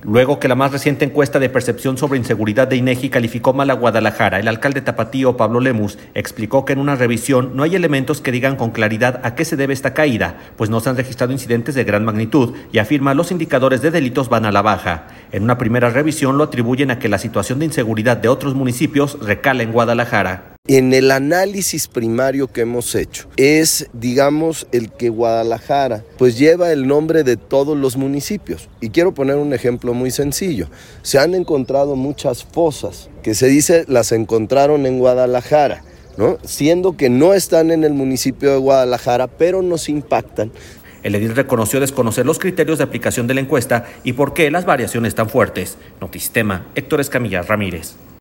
Luego que la más reciente encuesta de percepción sobre inseguridad de INEGI calificó mal a Guadalajara, el alcalde tapatío Pablo Lemus explicó que en una revisión no hay elementos que digan con claridad a qué se debe esta caída, pues no se han registrado incidentes de gran magnitud y afirma los indicadores de delitos van a la baja. En una primera revisión lo atribuyen a que la situación de inseguridad de otros municipios recala en Guadalajara. En el análisis primario que hemos hecho es, digamos, el que Guadalajara pues lleva el nombre de todos los municipios. Y quiero poner un ejemplo muy sencillo. Se han encontrado muchas fosas que se dice las encontraron en Guadalajara, ¿no? Siendo que no están en el municipio de Guadalajara, pero nos impactan. El edil reconoció desconocer los criterios de aplicación de la encuesta y por qué las variaciones tan fuertes. Notisistema, Héctor Escamilla Ramírez.